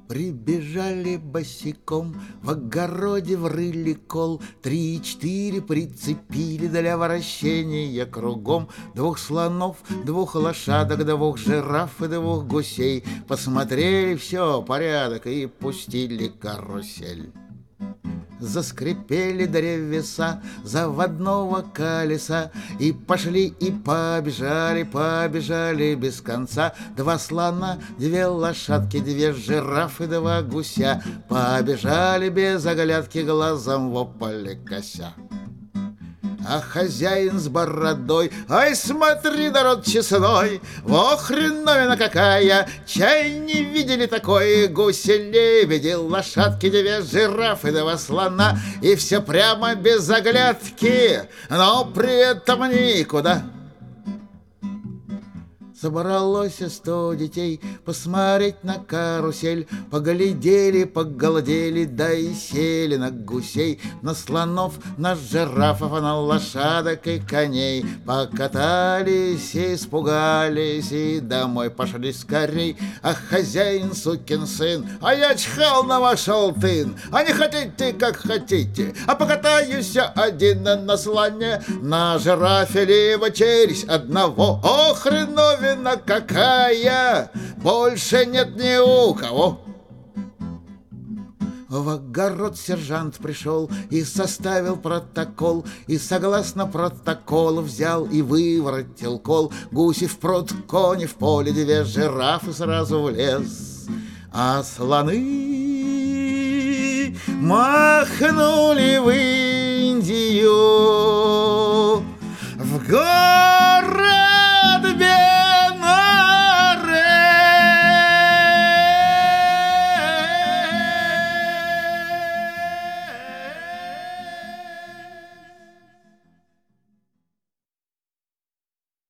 Прибежали босиком, в огороде врыли кол, 3-4 прицепили для вращения кругом. 2 слонов, 2 лошадок, 2 жираф и 2 гусей. Посмотрели, все, порядок, и пустили карусель. Заскрипели древеса заводного колеса, и пошли, и побежали, побежали без конца. 2 слона, 2 лошадки, 2 жирафы, 2 гуся побежали без оглядки, глазом в поле кося. А хозяин с бородой: ай, смотри, народ честной, во хреновина какая, чай не видели такой. Гуси, лебеди, лошадки, 2 жирафы, 2 слона, и все прямо без оглядки, но при этом никуда. Собралось 100 детей посмотреть на карусель. Поглядели, поголодели, да и сели на гусей, на слонов, на жирафов, на лошадок и коней. Покатались, испугались и домой пошли скорей. А хозяин, сукин сын: а я чихал на ваш алтын. А не хотите, как хотите, а покатаюсь один на слоне, на жирафе либо через одного. О, хренове какая, больше нет ни у кого. В огород сержант пришел и составил протокол, и согласно протоколу взял и выворотил кол. Гуси в пруд, кони в поле, 2 жирафы сразу в лес, а слоны махнули в Индию, в город без